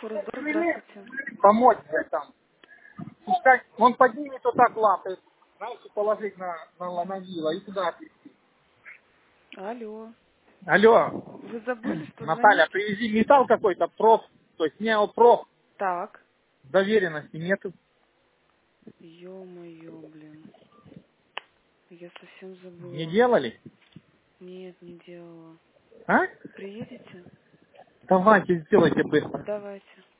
Форсдор, здравствуйте. Помочь там. Пускай он поднимет вот так лапы, знаете, положить на вилла и туда отвезти. Алло. Алло, Вы забыли, что Наталья, звоните? привези металл какой-то, проф, то есть неопроф, Так. доверенности нету. Ё-моё, блин. Я совсем Не забыла. делали? Нет, не делала. А? Приедете? Давайте, сделайте быстро. Давайте.